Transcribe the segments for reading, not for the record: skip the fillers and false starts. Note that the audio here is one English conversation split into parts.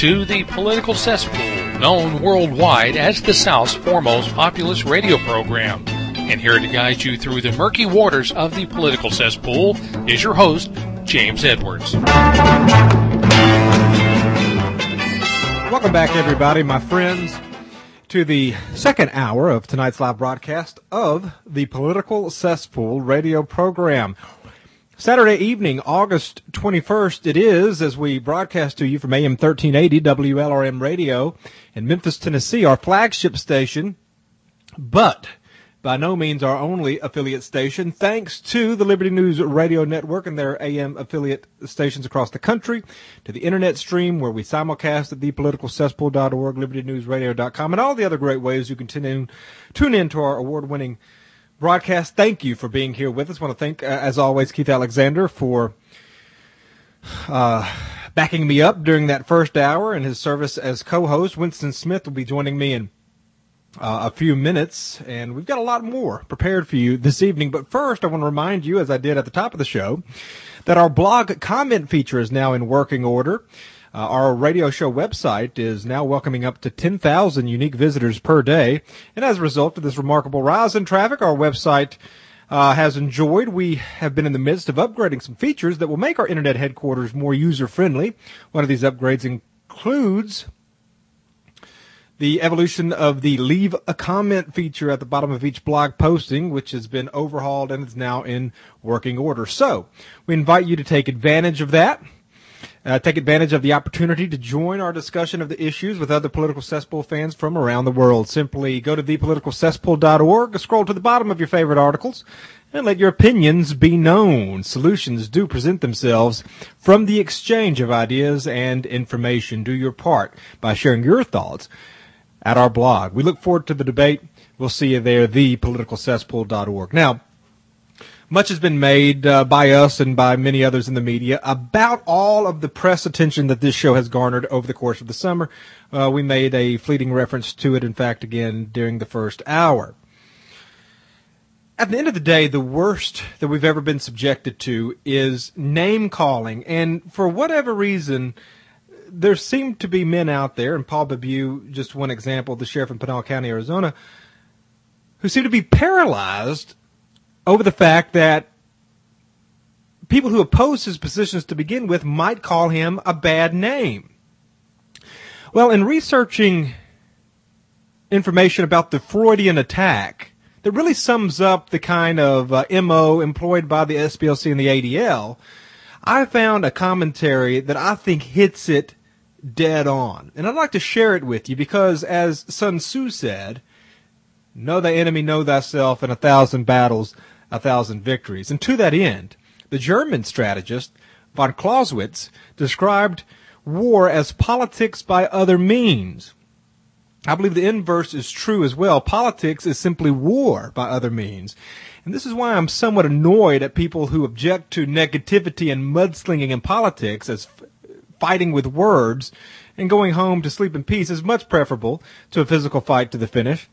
to the Political Cesspool, known worldwide as the South's foremost populist radio program. And here to guide you through the murky waters of the Political Cesspool is your host, James Edwards. Welcome back, everybody, my friends, to the second hour of tonight's live broadcast of the Political Cesspool radio program. Saturday evening, August 21st, it is, as we broadcast to you from AM 1380 WLRM Radio in Memphis, Tennessee, our flagship station, but by no means our only affiliate station, thanks to the Liberty News Radio Network and their AM affiliate stations across the country, to the internet stream where we simulcast at thepoliticalcesspool.org, libertynewsradio.com, and all the other great ways you can tune in to our award-winning broadcast. Thank you for being here with us. I want to thank, as always, Keith Alexander for backing me up during that first hour and his service as co-host. Winston Smith will be joining me in a few minutes, and we've got a lot more prepared for you this evening. But first, I want to remind you, as I did at the top of the show, that our blog comment feature is now in working order. Our radio show website is now welcoming up to 10,000 unique visitors per day. And as a result of this remarkable rise in traffic, our website has enjoyed. We have been in the midst of upgrading some features that will make our internet headquarters more user-friendly. One of these upgrades includes the evolution of the leave a comment feature at the bottom of each blog posting, which has been overhauled and is now in working order. So we invite you to take advantage of that. Take advantage of the opportunity to join our discussion of the issues with other Political Cesspool fans from around the world. Simply go to thepoliticalcesspool.org, scroll to the bottom of your favorite articles, and let your opinions be known. Solutions do present themselves from the exchange of ideas and information. Do your part by sharing your thoughts at our blog. We look forward to the debate. We'll see you there, thepoliticalcesspool.org. Now, much has been made by us and by many others in the media about all of the press attention that this show has garnered over the course of the summer. We made a fleeting reference to it, in fact, again, during the first hour. At the end of the day, the worst that we've ever been subjected to is name-calling. And for whatever reason, there seem to be men out there, and Paul Bebu, just one example, the sheriff in Pinal County, Arizona, who seem to be paralyzed over the fact that people who oppose his positions to begin with might call him a bad name. Well, in researching information about the Freudian attack, that really sums up the kind of MO employed by the SPLC and the ADL, I found a commentary that I think hits it dead on. And I'd like to share it with you because, as Sun Tzu said, know thy enemy, know thyself, in 1,000 battles, 1,000 victories. And to that end, the German strategist von Clausewitz described war as politics by other means. I believe the inverse is true as well. Politics is simply war by other means. And this is why I'm somewhat annoyed at people who object to negativity and mudslinging in politics as fighting with words, and going home to sleep in peace is much preferable to a physical fight to the finish.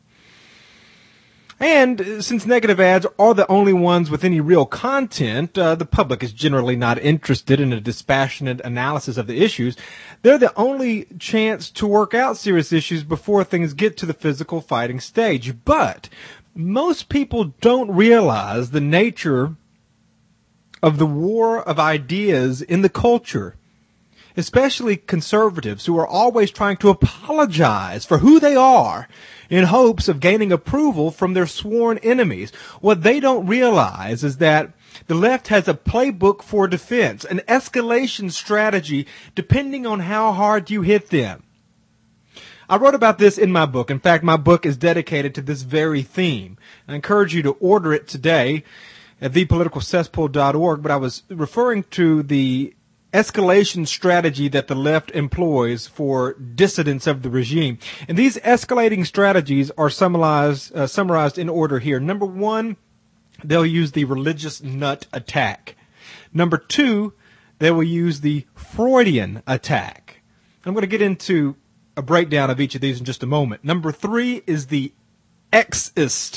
And since negative ads are the only ones with any real content, the public is generally not interested in a dispassionate analysis of the issues. They're the only chance to work out serious issues before things get to the physical fighting stage. But most people don't realize the nature of the war of ideas in the culture, especially conservatives who are always trying to apologize for who they are in hopes of gaining approval from their sworn enemies. What they don't realize is that the left has a playbook for defense, an escalation strategy depending on how hard you hit them. I wrote about this in my book. In fact, my book is dedicated to this very theme. I encourage you to order it today at thepoliticalcesspool.org, but I was referring to the escalation strategy that the left employs for dissidents of the regime. And these escalating strategies are summarized in order here. Number one, they'll use the religious nut attack. Number two, they will use the Freudian attack. I'm going to get into a breakdown of each of these in just a moment. Number three is the Xist,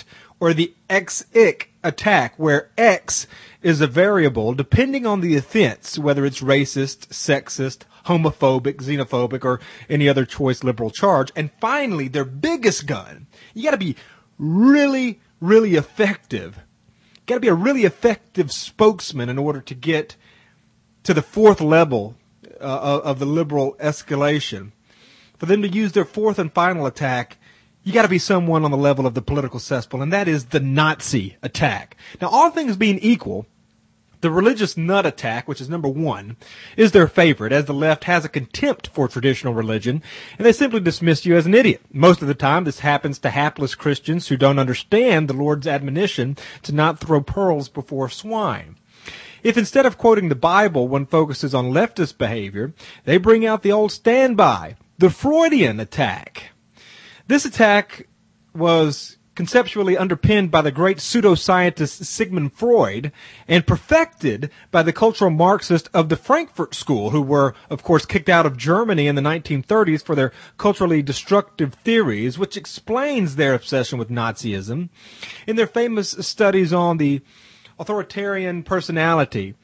or the X-ic attack, where X is a variable depending on the offense, whether it's racist, sexist, homophobic, xenophobic, or any other choice liberal charge. And finally, their biggest gun, you got to be really, really effective. You got to be a really effective spokesman in order to get to the fourth level of the liberal escalation. For them to use their fourth and final attack, you got to be someone on the level of the political cesspool, and that is the Nazi attack. Now, all things being equal, the religious nut attack, which is number one, is their favorite, as the left has a contempt for traditional religion, and they simply dismiss you as an idiot. Most of the time, this happens to hapless Christians who don't understand the Lord's admonition to not throw pearls before swine. If instead of quoting the Bible, one focuses on leftist behavior, they bring out the old standby, the Freudian attack. This attack was conceptually underpinned by the great pseudoscientist Sigmund Freud and perfected by the cultural Marxists of the Frankfurt School, who were, of course, kicked out of Germany in the 1930s for their culturally destructive theories, which explains their obsession with Nazism. In their famous studies on the authoritarian personality,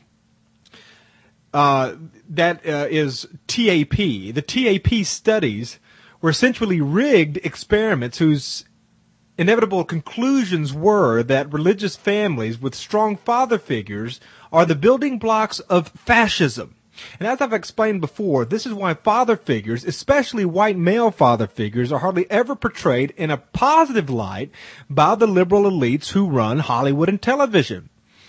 is TAP. The TAP studies were essentially rigged experiments whose inevitable conclusions were that religious families with strong father figures are the building blocks of fascism. And as I've explained before, this is why father figures, especially white male father figures, are hardly ever portrayed in a positive light by the liberal elites who run Hollywood and television.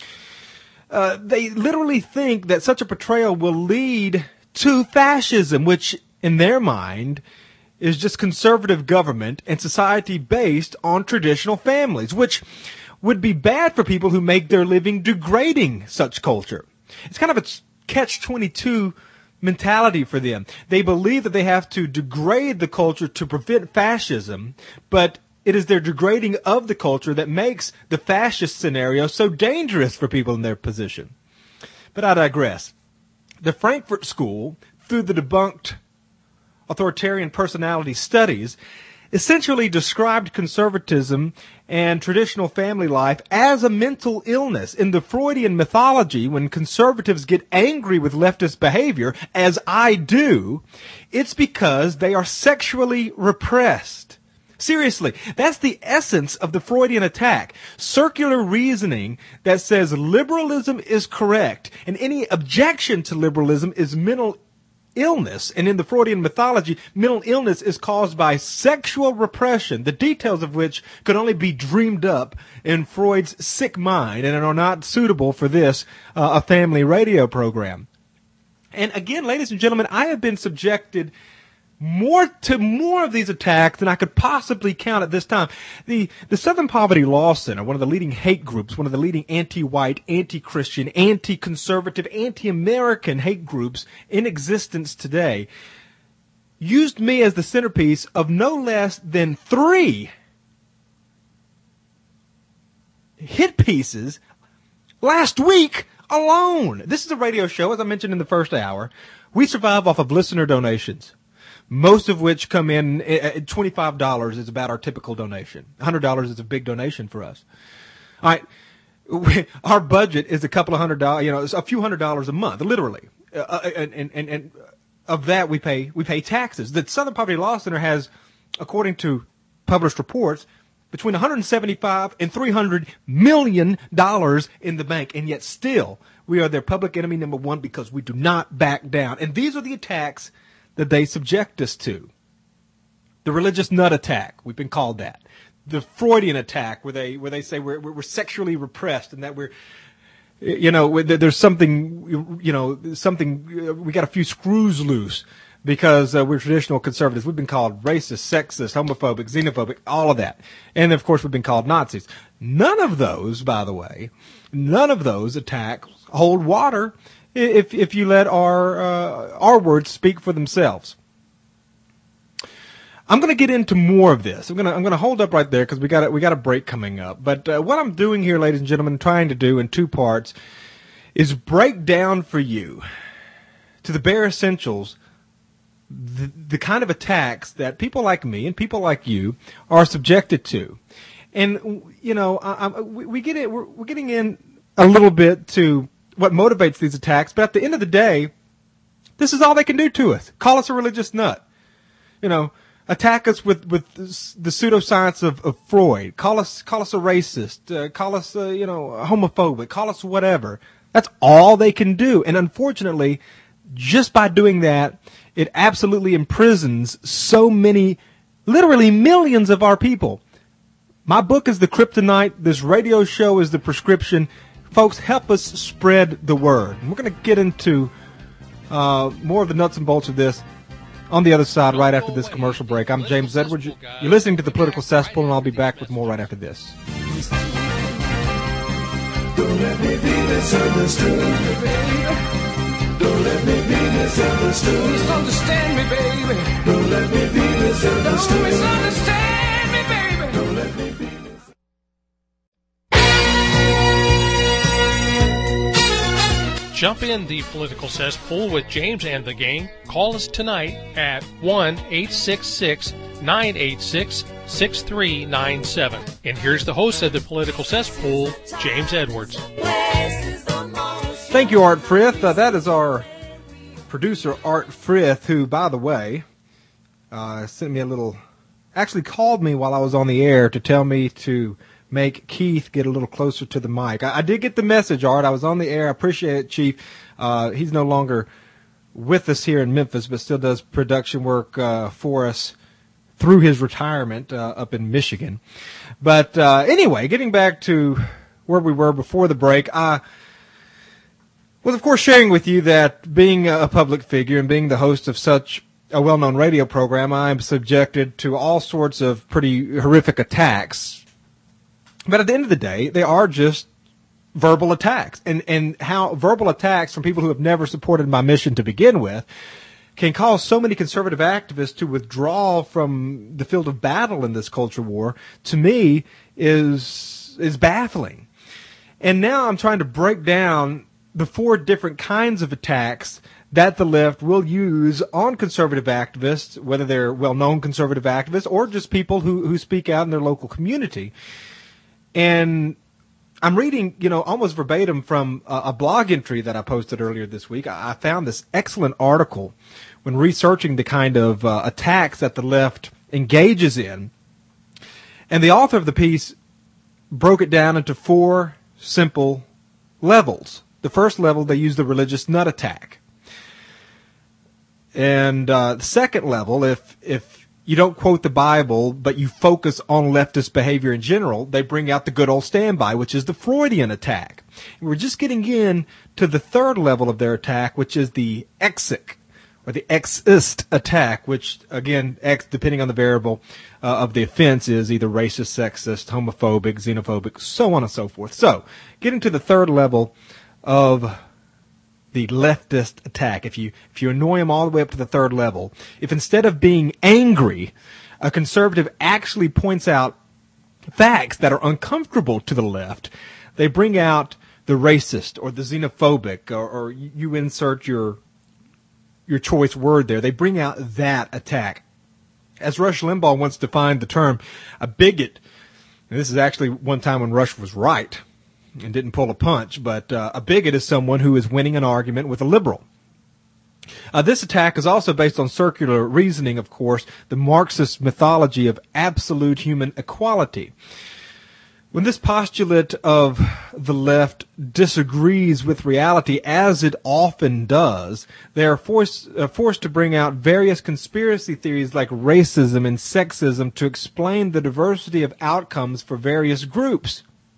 They literally think that such a portrayal will lead to fascism, which in their mind is just conservative government and society based on traditional families, which would be bad for people who make their living degrading such culture. It's kind of a catch-22 mentality for them. They believe that they have to degrade the culture to prevent fascism, but it is their degrading of the culture that makes the fascist scenario so dangerous for people in their position. But I digress. The Frankfurt School, through the debunked authoritarian personality studies, essentially described conservatism and traditional family life as a mental illness. In the Freudian mythology, when conservatives get angry with leftist behavior, as I do, it's because they are sexually repressed. Seriously, that's the essence of the Freudian attack. Circular reasoning that says liberalism is correct and any objection to liberalism is mental illness. And in the Freudian mythology, mental illness is caused by sexual repression, the details of which could only be dreamed up in Freud's sick mind and are not suitable for this, a family radio program. And again, ladies and gentlemen, I have been subjected more of these attacks than I could possibly count at this time. The Southern Poverty Law Center, one of the leading hate groups, one of the leading anti-white, anti-Christian, anti-conservative, anti-American hate groups in existence today, used me as the centerpiece of no less than 3 hit pieces last week alone. This is a radio show, as I mentioned in the first hour. We survive off of listener donations, most of which come in at $25 is about our typical donation. $100 is a big donation for us. All right. Our budget is a couple of $100, a few $100 a month, literally. And of that we pay taxes. The Southern Poverty Law Center has, according to published reports, between $175 and $300 million in the bank. And yet still, we are their public enemy number one because we do not back down. And these are the attacks that they subject us to. The religious nut attack, we've been called that. The Freudian attack, where they say we're sexually repressed and that we're, there's something, we got a few screws loose because we're traditional conservatives. We've been called racist, sexist, homophobic, xenophobic, all of that. And of course we've been called Nazis. None of those, by the way, attacks hold water if you let our words speak for themselves. I'm going to get into more of this. I'm going to hold up right there because we got a break coming up. But what I'm doing here, ladies and gentlemen, trying to do in 2 parts, is break down for you to the bare essentials the kind of attacks that people like me and people like you are subjected to. And, you know, we're getting in a little bit to what motivates these attacks, but at the end of the day, this is all they can do to us. Call us a religious nut. You know, attack us with the pseudoscience of Freud. Call us a racist. Call us, homophobic. Call us whatever. That's all they can do. And unfortunately, just by doing that, it absolutely imprisons so many, literally millions of our people. My book is the kryptonite. This radio show is the prescription. Folks, help us spread the word. And we're going to get into more of the nuts and bolts of this on the other side right after this commercial break. I'm James Edwards. You're listening to The Political Cesspool, and I'll be back with more right after this. Don't let me be misunderstood, baby. Don't let me be misunderstood. Misunderstand me, baby. Don't let me be misunderstood. Don't misunderstand me, baby. Don't let me be misunderstood. Jump in the Political Cesspool with James and the gang. Call us tonight at 1-866-986-6397. And here's the host of the Political Cesspool, James Edwards. Thank you, Art Frith. That is our producer, Art Frith, who, by the way, sent me actually called me while I was on the air to tell me to make Keith get a little closer to the mic. I did get the message, Art. I was on the air. I appreciate it, Chief. He's no longer with us here in Memphis, but still does production work for us through his retirement up in Michigan. But anyway, getting back to where we were before the break, I was, of course, sharing with you that being a public figure and being the host of such a well-known radio program, I am subjected to all sorts of pretty horrific attacks. But at the end of the day, they are just verbal attacks. And how verbal attacks from people who have never supported my mission to begin with can cause so many conservative activists to withdraw from the field of battle in this culture war, to me, is baffling. And now I'm trying to break down the 4 different kinds of attacks that the left will use on conservative activists, whether they're well-known conservative activists or just people who speak out in their local community. And I'm reading, almost verbatim from a blog entry that I posted earlier this week. I found this excellent article when researching the kind of attacks that the left engages in. And the author of the piece broke it down into 4 simple levels. The first level, they use the religious nut attack. And the second level, if you don't quote the Bible, but you focus on leftist behavior in general, they bring out the good old standby, which is the Freudian attack. And we're just getting in to the third level of their attack, which is the exic, or the exist attack, which, again, X, depending on the variable of the offense, is either racist, sexist, homophobic, xenophobic, so on and so forth. So, getting to the third level of the leftist attack. If you annoy them all the way up to the third level, if instead of being angry, a conservative actually points out facts that are uncomfortable to the left, they bring out the racist or the xenophobic, or you insert your choice word there. They bring out that attack. As Rush Limbaugh once defined the term, a bigot, and this is actually one time when Rush was right and didn't pull a punch, but a bigot is someone who is winning an argument with a liberal. This attack is also based on circular reasoning, of course, the Marxist mythology of absolute human equality. When this postulate of the left disagrees with reality, as it often does, they are forced to bring out various conspiracy theories like racism and sexism to explain the diversity of outcomes for various groups.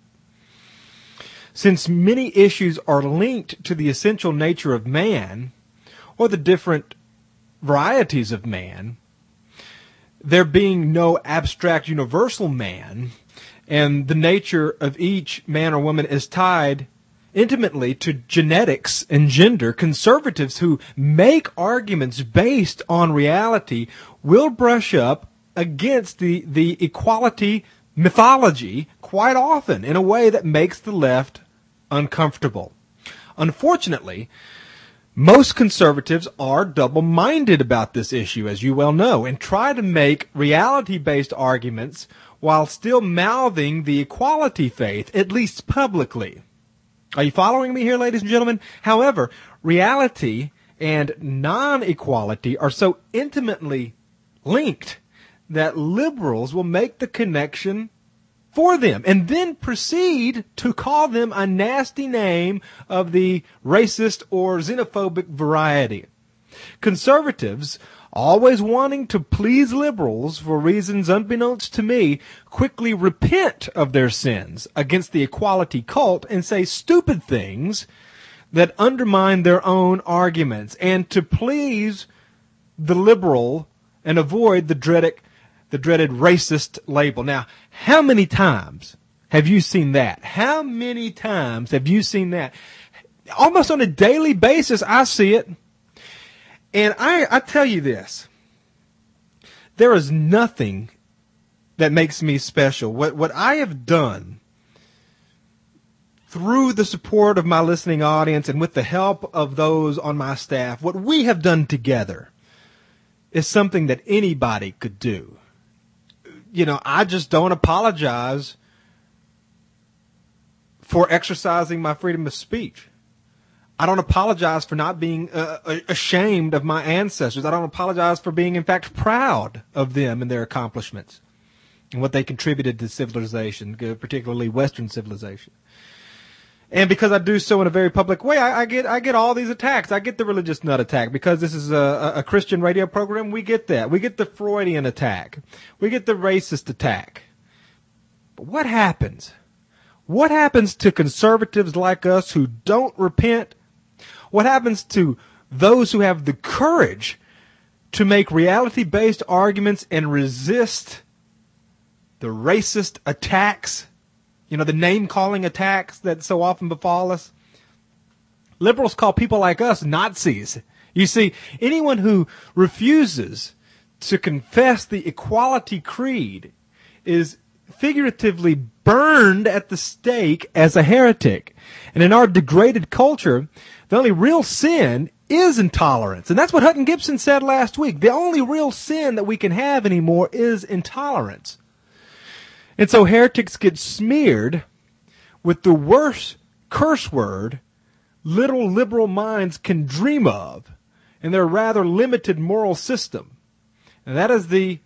Since many issues are linked to the essential nature of man, or the different varieties of man, there being no abstract universal man, and the nature of each man or woman is tied intimately to genetics and gender, conservatives who make arguments based on reality will brush up against the equality mythology quite often in a way that makes the left uncomfortable. Unfortunately, most conservatives are double-minded about this issue, as you well know, and try to make reality-based arguments while still mouthing the equality faith, at least publicly. Are you following me here, ladies and gentlemen? However, reality and non-equality are so intimately linked that liberals will make the connection for them and then proceed to call them a nasty name of the racist or xenophobic variety. Conservatives, always wanting to please liberals for reasons unbeknownst to me, quickly repent of their sins against the equality cult and say stupid things that undermine their own arguments, and to please the liberal and avoid the dreaded racist label. Now, how many times have you seen that? How many times have you seen that? Almost on a daily basis, I see it. And I tell you this, there is nothing that makes me special. What I have done through the support of my listening audience and with the help of those on my staff, what we have done together is something that anybody could do. You know, I just don't apologize for exercising my freedom of speech. I don't apologize for not being ashamed of my ancestors. I don't apologize for being, in fact, proud of them and their accomplishments and what they contributed to civilization, particularly Western civilization. And because I do so in a very public way, I get all these attacks. I get the religious nut attack. Because this is a Christian radio program, we get that. We get the Freudian attack. We get the racist attack. But what happens? What happens to conservatives like us who don't repent? What happens to those who have the courage to make reality-based arguments and resist the racist attacks? You know, the name-calling attacks that so often befall us. Liberals call people like us Nazis. You see, anyone who refuses to confess the equality creed is figuratively burned at the stake as a heretic. And in our degraded culture, the only real sin is intolerance. And that's what Hutton Gibson said last week. The only real sin that we can have anymore is intolerance. And so heretics get smeared with the worst curse word little liberal minds can dream of in their rather limited moral system. And that is the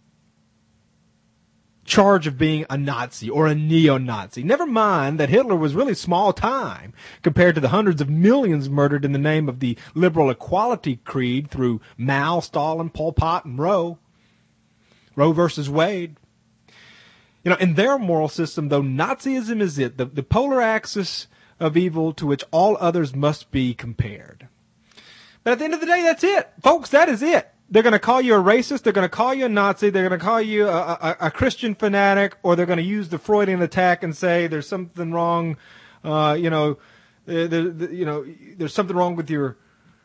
charge of being a Nazi or a neo-Nazi. Never mind that Hitler was really small time compared to the hundreds of millions murdered in the name of the liberal equality creed through Mao, Stalin, Pol Pot, and Roe versus Wade. You know, in their moral system, though, Nazism is it, the polar axis of evil to which all others must be compared. But at the end of the day, that's it. Folks, that is it. They're going to call you a racist, they're going to call you a Nazi, they're going to call you a Christian fanatic, or they're going to use the Freudian attack and say there's something wrong, there's something wrong with your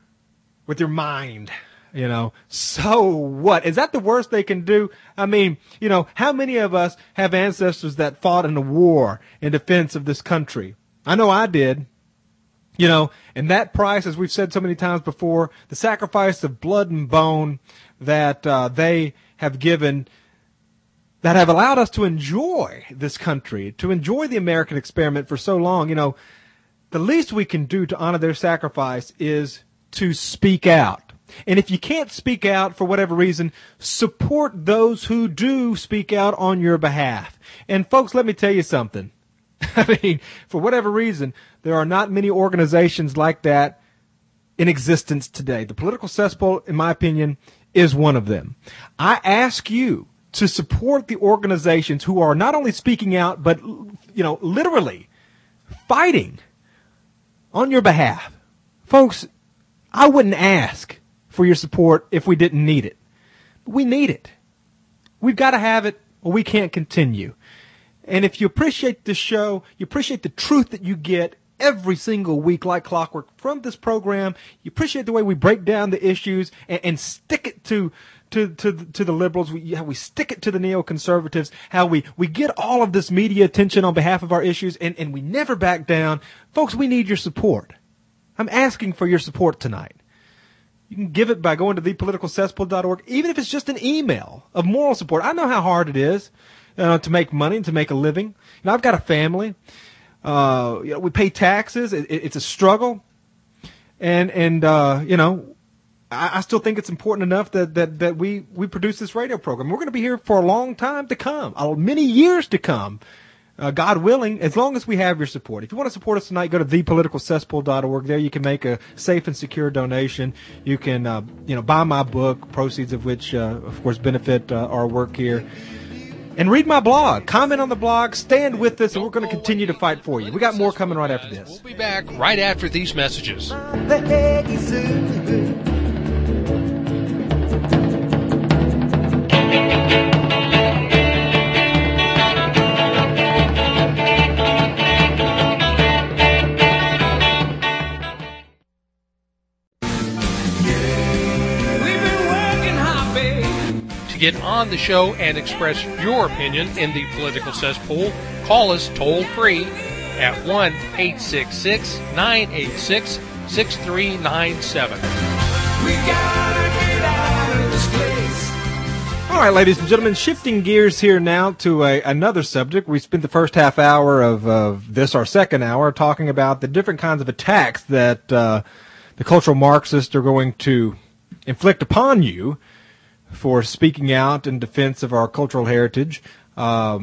mind. You know, so what? Is that the worst they can do? I mean, you know, how many of us have ancestors that fought in a war in defense of this country? I know I did. You know, and that price, as we've said so many times before, the sacrifice of blood and bone that they have given, that have allowed us to enjoy this country, to enjoy the American experiment for so long, you know, the least we can do to honor their sacrifice is to speak out. And if you can't speak out for whatever reason, support those who do speak out on your behalf. And folks, let me tell you something. I mean, for whatever reason, there are not many organizations like that in existence today. The Political Cesspool, in my opinion, is one of them. I ask you to support the organizations who are not only speaking out, but, you know, literally fighting on your behalf. Folks, I wouldn't ask for your support if we didn't need it. But we need it. We've got to have it or we can't continue. And if you appreciate this show, you appreciate the truth that you get every single week like clockwork from this program, you appreciate the way we break down the issues and stick it to the liberals, how we stick it to the neoconservatives, how we get all of this media attention on behalf of our issues, and we never back down. Folks, we need your support. I'm asking for your support tonight. You can give it by going to thepoliticalcesspool.org, even if it's just an email of moral support. I know how hard it is. to make money and to make a living. I've got a family. We pay taxes. It's a struggle. And I still think it's important enough that we produce this radio program. We're going to be here for a long time to come, many years to come, God willing, as long as we have your support. If you want to support us tonight, go to thepoliticalcesspool.org. There you can make a safe and secure donation. You can, buy my book, proceeds of which, of course, benefit our work here. And read my blog. Comment on the blog. Stand with us, and we're going to continue to fight for you. We got more coming right after this. We'll be back right after these messages. To get on the show and express your opinion in the political cesspool, call us toll-free at 1-866-986-6397. We gotta get out of this place. All right, ladies and gentlemen, shifting gears here now to another subject. We spent the first half hour of this, our second hour, talking about the different kinds of attacks that the cultural Marxists are going to inflict upon you for speaking out in defense of our cultural heritage. If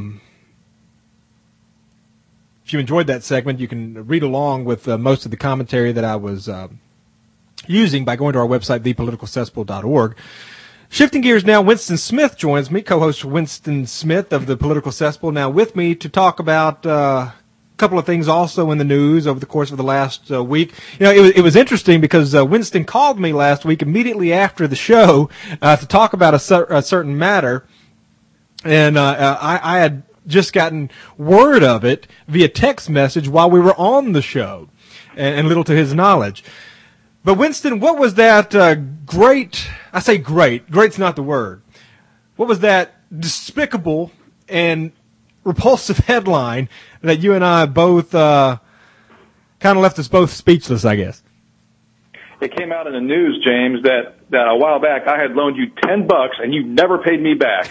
you enjoyed that segment, you can read along with most of the commentary that I was using by going to our website, thepoliticalcesspool.org. Shifting gears now, Winston Smith joins me, co-host Winston Smith of the Political Cesspool, now with me to talk about couple of things also in the news over the course of the last week. It was interesting because Winston called me last week immediately after the show to talk about a certain matter, and I had just gotten word of it via text message while we were on the show, and little to his knowledge. But Winston, what was that great? I say great. Great's not the word. What was that despicable and repulsive headline that you and I both kind of left us both speechless, I guess? It came out in the news, James, that a while back I had loaned you $10 and you never paid me back.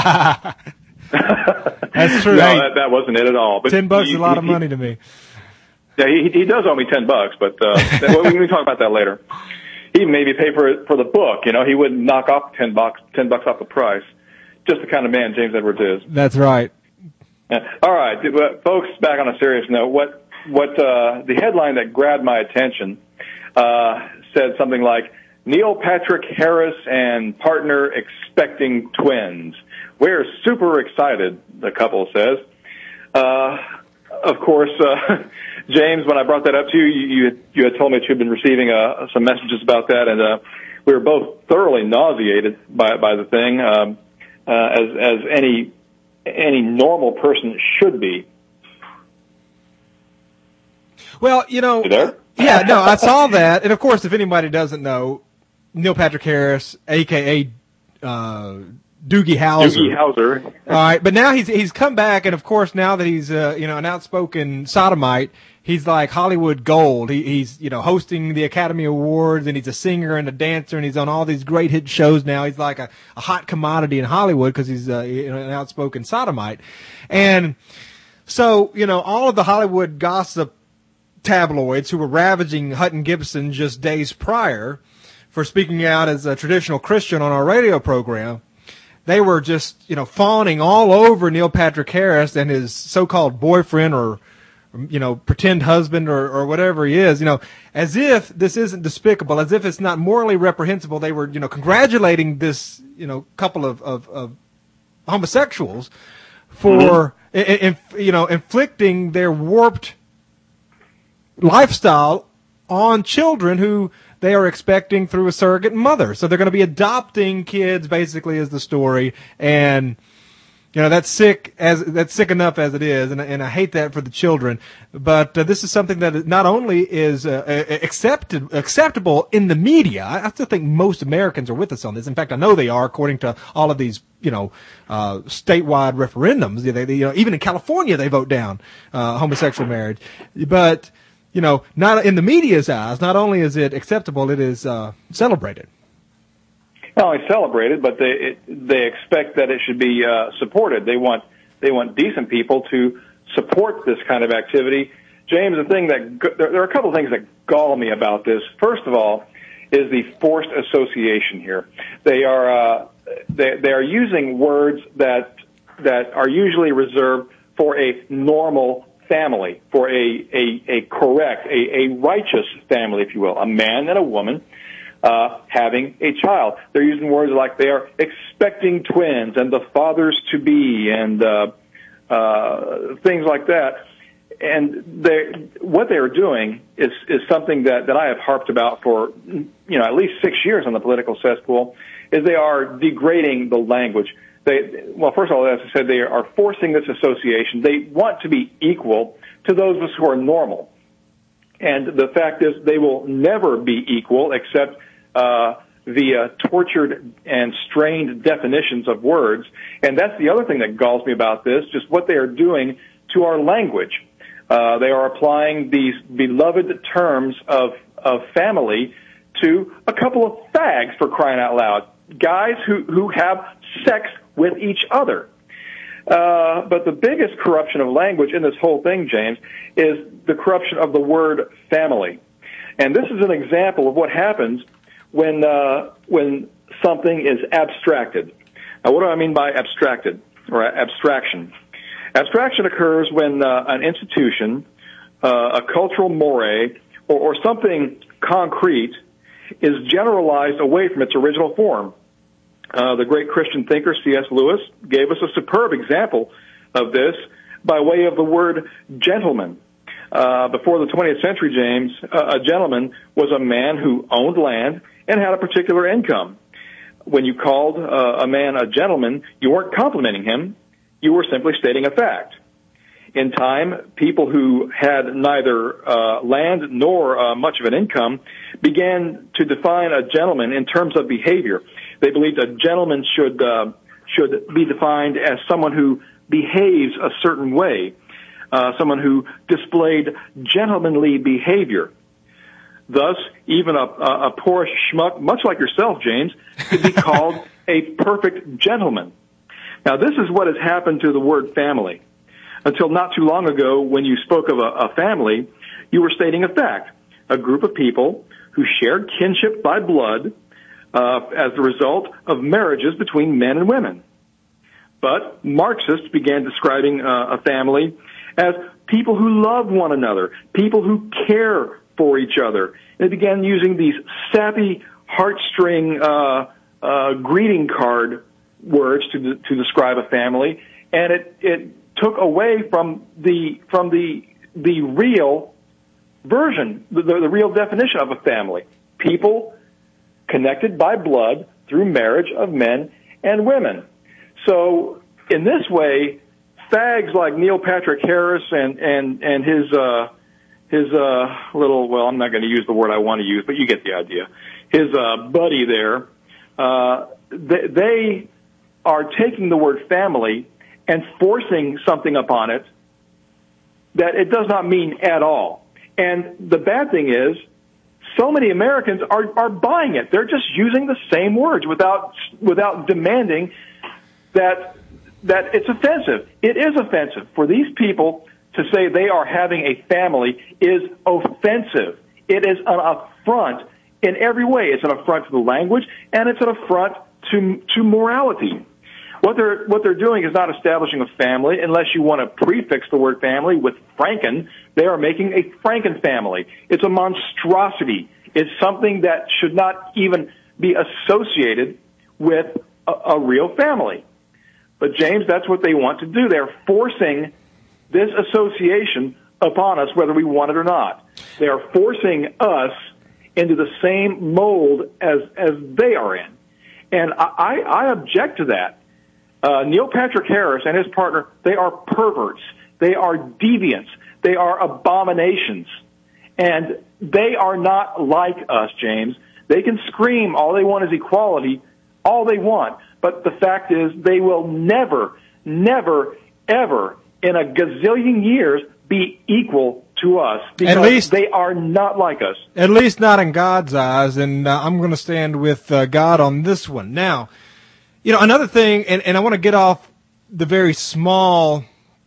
That's true. No, that wasn't it at all. But $10 is a lot of money to me. Yeah, he does owe me $10, but we can talk about that later. He maybe paid for the book. He wouldn't knock off $10 off the price. Just the kind of man James Edwards is. That's right. All right, folks. Back on a serious note, what the headline that grabbed my attention said something like Neil Patrick Harris and partner expecting twins. We're super excited, the couple says. Of course, James, when I brought that up to you, you had told me that you had been receiving some messages about that, and we were both thoroughly nauseated by the thing, as any normal person should be. Well, You there? Yeah, no, I saw that, and of course, if anybody doesn't know, Neil Patrick Harris, aka Doogie Howser. Doogie Howser. All right, but now he's come back, and of course, now that he's an outspoken sodomite, he's like Hollywood gold. He's hosting the Academy Awards, and he's a singer and a dancer, and he's on all these great hit shows now. He's like a hot commodity in Hollywood because he's an outspoken sodomite. And so, all of the Hollywood gossip tabloids who were ravaging Hutton Gibson just days prior for speaking out as a traditional Christian on our radio program, they were just, fawning all over Neil Patrick Harris and his so-called boyfriend or pretend husband or whatever he is, as if this isn't despicable, as if it's not morally reprehensible. They were, congratulating this, couple of homosexuals for, inflicting their warped lifestyle on children who they are expecting through a surrogate mother. So they're going to be adopting kids, basically, is the story. And, that's sick enough as it is, and I hate that for the children. But this is something that not only is acceptable in the media. I still think most Americans are with us on this. In fact, I know they are, according to all of these, statewide referendums. They even in California, they vote down homosexual marriage. But not in the media's eyes. Not only is it acceptable, it is celebrated. Not only celebrated, but they expect that it should be supported. They want They want decent people to support this kind of activity. James, there are a couple of things that gall me about this. First of all, is the forced association here. They are using words that are usually reserved for a normal family, for a correct, a righteous family, if you will, a man and a woman having a child. They're using words like they are expecting twins and the fathers to be and things like that. And what they are doing is something that I have harped about for at least 6 years on the political cesspool, is they are degrading the language. First of all, as I said, they are forcing this association. They want to be equal to those of us who are normal. And the fact is they will never be equal except via tortured and strained definitions of words. And that's the other thing that galls me about this, just what they are doing to our language. They are applying these beloved terms of family to a couple of fags, for crying out loud. Guys who have sex with each other. But the biggest corruption of language in this whole thing, James, is the corruption of the word family. And this is an example of what happens when something is abstracted. Now, what do I mean by abstracted or abstraction? Abstraction occurs when an institution, a cultural mores, or something concrete is generalized away from its original form. The great Christian thinker C.S. Lewis gave us a superb example of this by way of the word gentleman. Before the 20th century, James, a gentleman was a man who owned land and had a particular income. When you called a man a gentleman, you weren't complimenting him. You were simply stating a fact. In time, people who had neither land nor much of an income began to define a gentleman in terms of behavior. They believed a gentleman should be defined as someone who behaves a certain way, someone who displayed gentlemanly behavior. Thus, even a poor schmuck, much like yourself, James, could be called a perfect gentleman. Now, this is what has happened to the word family. Until not too long ago, when you spoke of a family, you were stating a fact, a group of people who shared kinship by blood as a result of marriages between men and women. But Marxists began describing a family as people who love one another, people who care for each other. They began using these sappy, heartstring greeting card words to describe a family, and it took away from the real version, the real definition of a family. People connected by blood through marriage of men and women. So in this way, fags like Neil Patrick Harris and his little, well, I'm not going to use the word I want to use, but you get the idea. His buddy there, they are taking the word family and forcing something upon it that it does not mean at all. And the bad thing is, so many Americans are buying it. They're just using the same words without demanding that it's offensive. It is offensive. For these people to say they are having a family is offensive. It is an affront in every way. It's an affront to the language, and it's an affront to morality. What they're doing is not establishing a family unless you want to prefix the word family with Franken. They are making a Franken family. It's a monstrosity. It's something that should not even be associated with a real family. But James, that's what they want to do. They're forcing this association upon us whether we want it or not. They are forcing us into the same mold as they are in. And I object to that. Neil Patrick Harris and his partner, they are perverts. They are deviants. They are abominations. And they are not like us, James. They can scream all they want is equality, all they want. But the fact is they will never, never, ever in a gazillion years be equal to us because at least, they are not like us. At least not in God's eyes, and I'm going to stand with God on this one. Now, another thing, and I want to get off the very small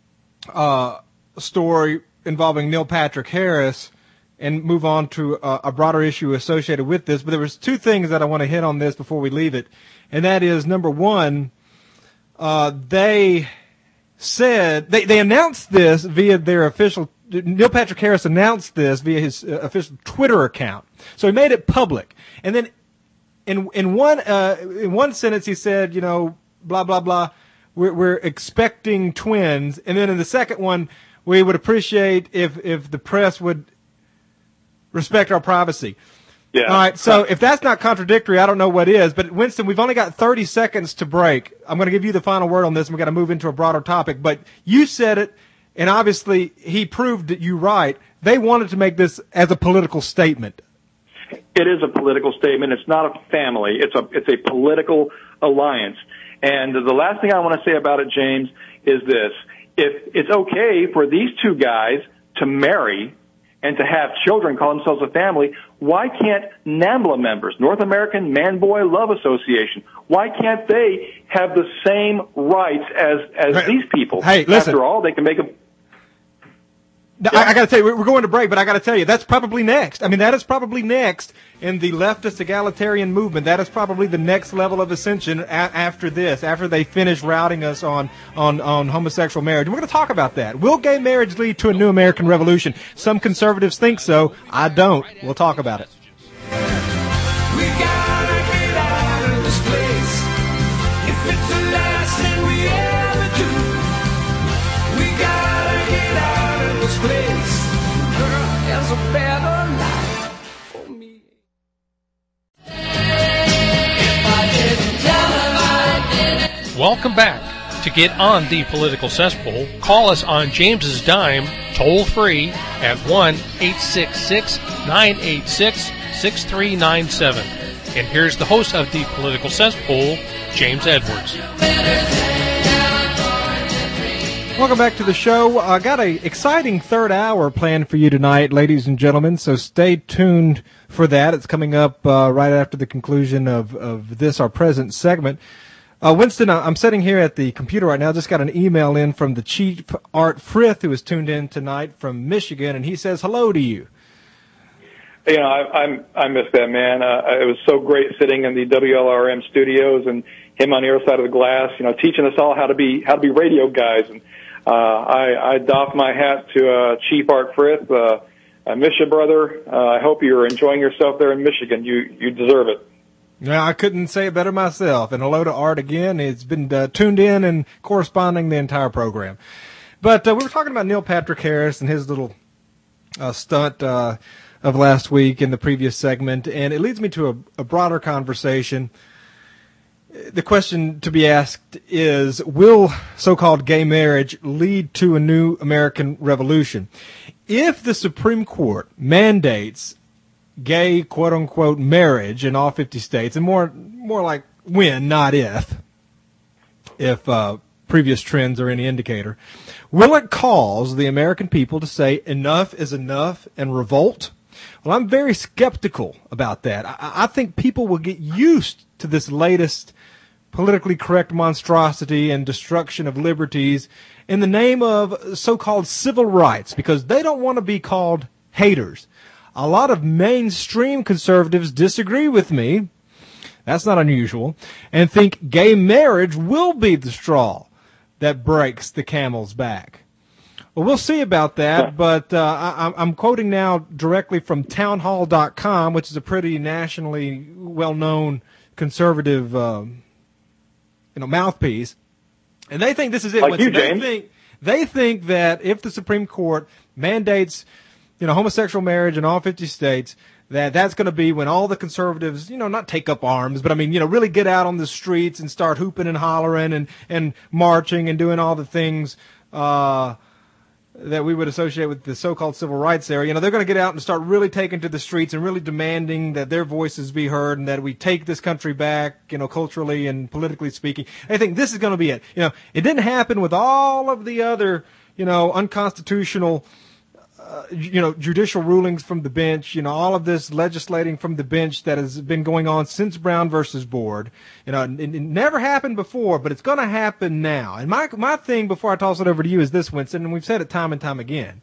story involving Neil Patrick Harris and move on to a broader issue associated with this. But there was two things that I want to hit on this before we leave it, and that is, number one, they said they announced this via their official. Neil Patrick Harris announced this via his official Twitter account, so he made it public. And then in one sentence he said, blah blah blah, we're expecting twins. And then in the second one, we would appreciate if the press would respect our privacy. Yeah. All right, so if that's not contradictory, I don't know what is. But, Winston, we've only got 30 seconds to break. I'm going to give you the final word on this, and we've got to move into a broader topic. But you said it, and obviously he proved that you right. They wanted to make this as a political statement. It is a political statement. It's not a family. It's a political alliance. And the last thing I want to say about it, James, is this. If it's okay for these two guys to marry and to have children, call themselves a family, why can't NAMBLA members, North American Man-Boy Love Association, why can't they have the same rights as these people? Hey, listen. After all, they can make a... I got to tell you, we're going to break, but I got to tell you, that's probably next. I mean, that is probably next in the leftist egalitarian movement. That is probably the next level of ascension after this, after they finish routing us on homosexual marriage. And we're going to talk about that. Will gay marriage lead to a new American revolution? Some conservatives think so. I don't. We'll talk about it. We gotta get out of this place. If it's the last thing we ever do, we gotta get out of this place. Girl, there's a better life for me. If I didn't tell him I didn't. Welcome back. To get on the political cesspool, call us on James's dime, toll free at 1-866-986-6397. And here's the host of the political cesspool, James Edwards. Welcome back to the show. I got an exciting third hour planned for you tonight, ladies and gentlemen, so stay tuned for that. It's coming up right after the conclusion of this, our present segment. Winston, I'm sitting here at the computer right now. Just got an email in from the Chief Art Frith, who is tuned in tonight from Michigan, and he says hello to you. I miss that man. It was so great sitting in the WLRM studios and him on the other side of the glass, teaching us all how to be radio guys. And I doff my hat to Chief Art Frith. I miss you, brother. I hope you're enjoying yourself there in Michigan. You deserve it. Yeah, I couldn't say it better myself. And hello to Art again. It's been tuned in and corresponding the entire program. But we were talking about Neil Patrick Harris and his little stunt of last week in the previous segment, and it leads me to a broader conversation. The question to be asked is, will so-called gay marriage lead to a new American revolution? If the Supreme Court mandates gay, quote-unquote, marriage in all 50 states, and more like when, not if previous trends are any indicator, will it cause the American people to say enough is enough and revolt? Well, I'm very skeptical about that. I think people will get used to this latest politically correct monstrosity and destruction of liberties in the name of so-called civil rights, because they don't want to be called haters. A lot of mainstream conservatives disagree with me. That's not unusual. And think gay marriage will be the straw that breaks the camel's back. Well, we'll see about that, but I'm quoting now directly from townhall.com, which is a pretty nationally well-known conservative mouthpiece. And they think this is it. Like you, James. They think that if the Supreme Court mandates homosexual marriage in all 50 states, that's going to be when all the conservatives, not take up arms, but really get out on the streets and start hooping and hollering and marching and doing all the things that we would associate with the so-called civil rights era. They're going to get out and start really taking to the streets and really demanding that their voices be heard and that we take this country back, culturally and politically speaking. I think this is going to be it. It didn't happen with all of the other, unconstitutional judicial rulings from the bench, all of this legislating from the bench that has been going on since Brown versus Board. It never happened before, but it's going to happen now. And my thing before I toss it over to you is this, Winston, and we've said it time and time again.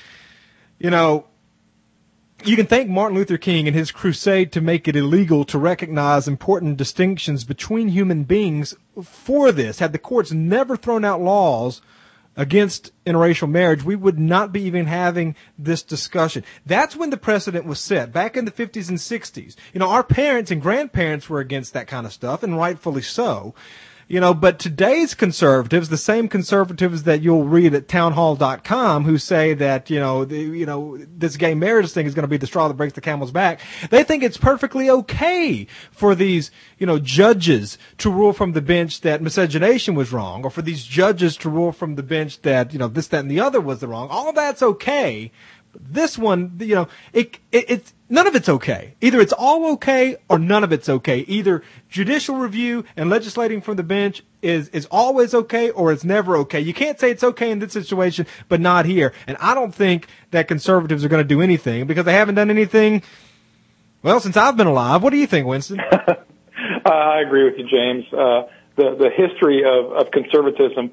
You can thank Martin Luther King and his crusade to make it illegal to recognize important distinctions between human beings for this. Had the courts never thrown out laws against interracial marriage, we would not be even having this discussion. That's when the precedent was set, back in the 50s and 60s. Our parents and grandparents were against that kind of stuff, and rightfully so. But today's conservatives, the same conservatives that you'll read at townhall.com who say that, this gay marriage thing is going to be the straw that breaks the camel's back, they think it's perfectly okay for these, judges to rule from the bench that miscegenation was wrong, or for these judges to rule from the bench that, this, that, and the other was the wrong. All that's okay. This one, it's none of it's okay. Either it's all okay or none of it's okay. Either judicial review and legislating from the bench is always okay or it's never okay. You can't say it's okay in this situation, but not here. And I don't think that conservatives are going to do anything because they haven't done anything, well, since I've been alive. What do you think, Winston? I agree with you, James. The history of conservatism,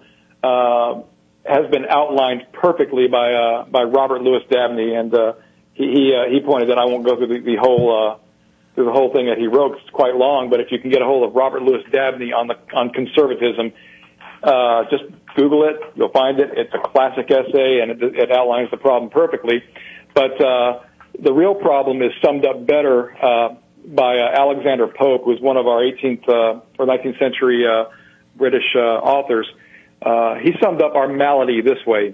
has been outlined perfectly by Robert Louis Dabney, and he pointed that I won't go through the whole thing that he wrote. It's quite long, but if you can get a hold of Robert Louis Dabney on conservatism, just Google it. You'll find it. It's a classic essay, and it outlines the problem perfectly. But the real problem is summed up better by Alexander Pope, who was one of our 18th or 19th century British authors. He summed up our malady this way: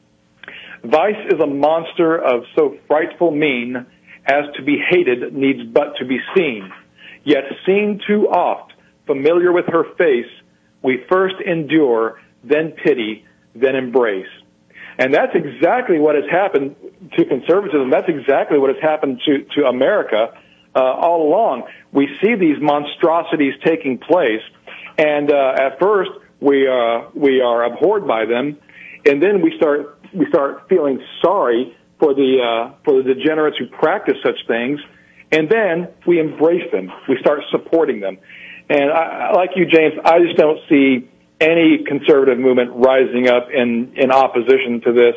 vice is a monster of so frightful mien as to be hated needs but to be seen. Yet seen too oft, familiar with her face, we first endure, then pity, then embrace. And that's exactly what has happened to conservatism. That's exactly what has happened to America all along. We see these monstrosities taking place, and at first we are abhorred by them, and then we start feeling sorry for the degenerates who practice such things, and then we embrace them. We start supporting them. And like you, James, I just don't see any conservative movement rising up in opposition to this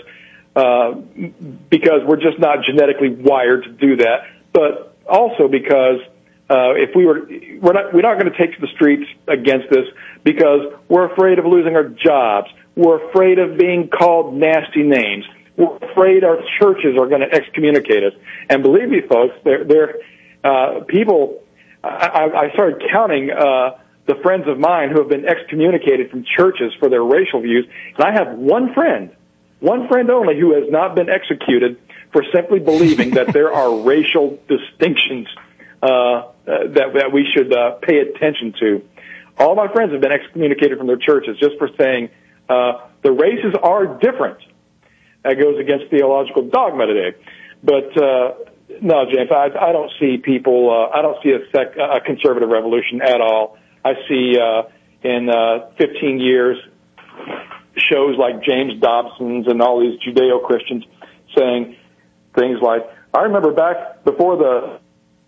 because we're just not genetically wired to do that. But also because if we're not going to take to the streets against this because we're afraid of losing our jobs. We're afraid of being called nasty names. We're afraid our churches are going to excommunicate us. And believe me, folks, people. I started counting the friends of mine who have been excommunicated from churches for their racial views, and I have one friend only, who has not been executed for simply believing that there are racial distinctions that we should pay attention to. All my friends have been excommunicated from their churches just for saying the races are different. That goes against theological dogma today. But no, James, I don't see people. I don't see a conservative revolution at all. I see in 15 years shows like James Dobson's and all these Judeo-Christians saying things like, "I remember back before the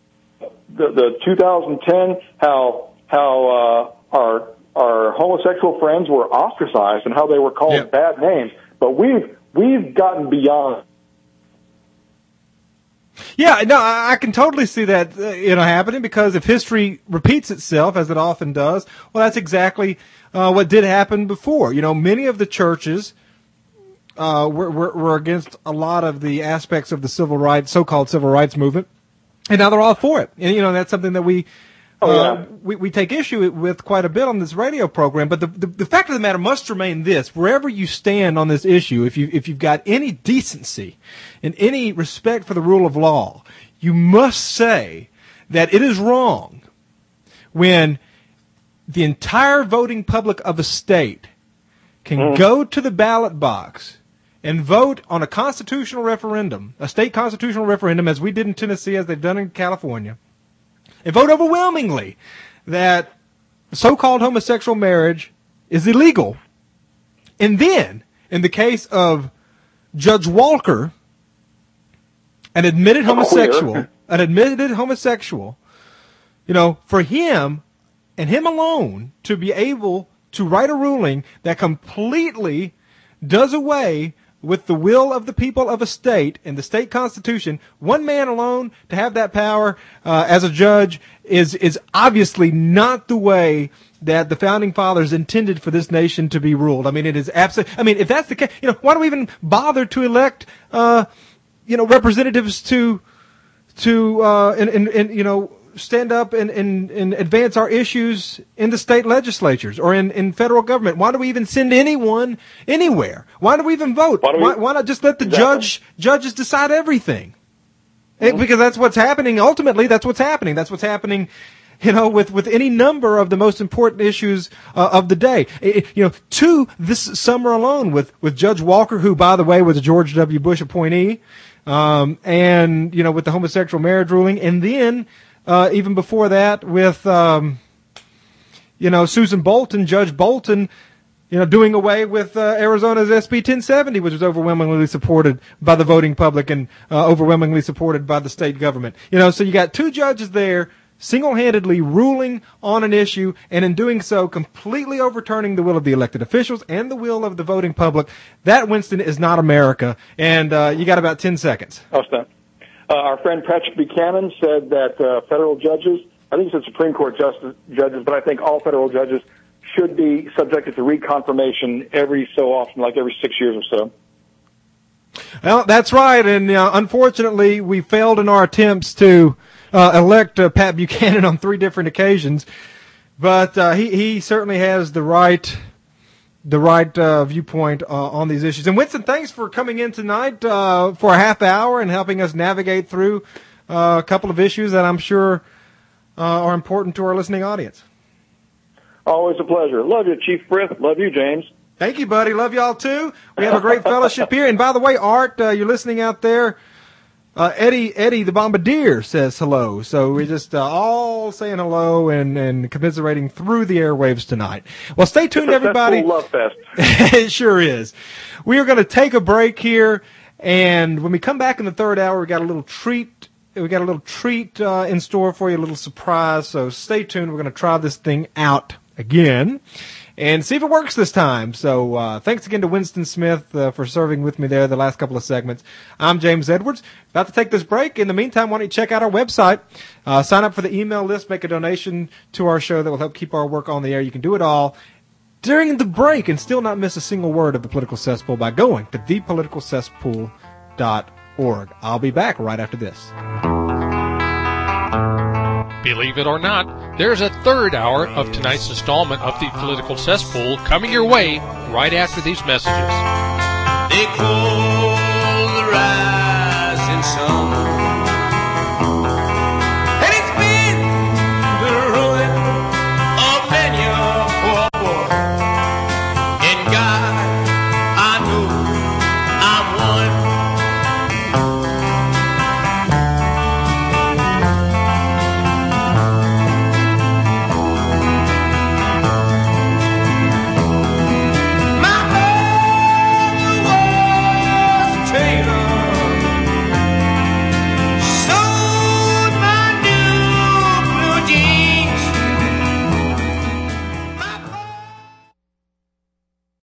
2010 how our homosexual friends were ostracized and how they were called bad names, but we've gotten beyond." Yeah, no, I can totally see that, happening, because if history repeats itself, as it often does, well, that's exactly what did happen before. Many of the churches were against a lot of the aspects of the so-called civil rights movement, and now they're all for it. And, that's something that we take issue with quite a bit on this radio program. But the fact of the matter must remain this: wherever you stand on this issue, if you've got any decency and any respect for the rule of law, you must say that it is wrong when the entire voting public of a state can go to the ballot box and vote on a constitutional referendum, a state constitutional referendum, as we did in Tennessee, as they've done in California, and vote overwhelmingly that so-called homosexual marriage is illegal. And then, in the case of Judge Walker an admitted homosexual, you know, for him and him alone to be able to write a ruling that completely does away with the will of the people of a state and the state constitution, one man alone to have that power as a judge is obviously not the way that the founding fathers intended for this nation to be ruled. I mean, it is absolutely. I mean, if that's the case, you know, why do we even bother to elect, representatives to stand up and advance our issues in the state legislatures or in federal government? Why do we even send anyone anywhere? Why do we even vote? Why not just let the judges decide everything? Because that's what's happening. Ultimately, that's what's happening. That's what's happening, you know, with any number of the most important issues of the day. This summer alone with Judge Walker, who, by the way, was a George W. Bush appointee, and, you know, with the homosexual marriage ruling, and then even before that with, Susan Bolton, Judge Bolton, you know, doing away with Arizona's SB 1070, which was overwhelmingly supported by the voting public and overwhelmingly supported by the state government. You know, so you got two judges there single-handedly ruling on an issue, and in doing so, completely overturning the will of the elected officials and the will of the voting public. That, Winston, is not America. And you got about 10 seconds. Our friend Patrick Buchanan said that federal judges, I think he said Supreme Court judges, but I think all federal judges should be subjected to reconfirmation every so often, like every 6 years or so. Well, that's right, and unfortunately, we failed in our attempts to elect Pat Buchanan on 3 different occasions, but he certainly has the right viewpoint on these issues. And Winston, thanks for coming in tonight for a half hour and helping us navigate through a couple of issues that I'm sure are important to our listening audience. Always a pleasure. Love you, Chief Frith. Love you, James. Thank you, buddy. Love y'all too. We have a great fellowship here. And by the way, Art, you're listening out there. Eddie the Bombardier says hello. So we're just all saying hello and commiserating through the airwaves tonight. Well, stay tuned, everybody. Love fest. It sure is. We are going to take a break here, and when we come back in the third hour, we got a little treat. In store for you, a little surprise. So stay tuned. We're going to try this thing out again and see if it works this time. So thanks again to Winston Smith for serving with me there the last couple of segments. I'm James Edwards. About to take this break. In the meantime, why don't you check out our website, sign up for the email list, make a donation to our show that will help keep our work on the air. You can do it all during the break and still not miss a single word of the Political Cesspool by going to thepoliticalcesspool.org. I'll be back right after this. Believe it or not, there's a third hour of tonight's installment of the Political Cesspool coming your way right after these messages. They call the ride.